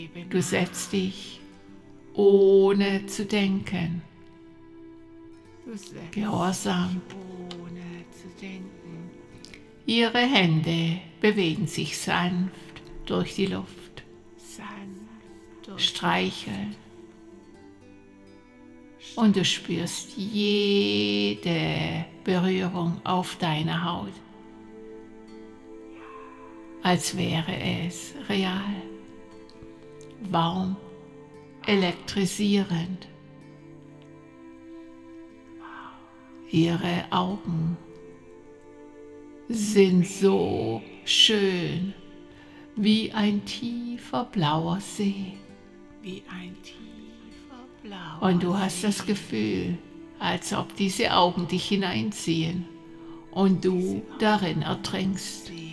Du setzt dich, ohne zu denken, gehorsam. Ihre Hände bewegen sich sanft durch die Luft, streicheln. Und du spürst jede Berührung auf deiner Haut, als wäre es real, warm, elektrisierend. Ihre Augen sind so schön wie ein tiefer blauer See. Und du hast das Gefühl, als ob diese Augen dich hineinziehen und du darin ertrinkst.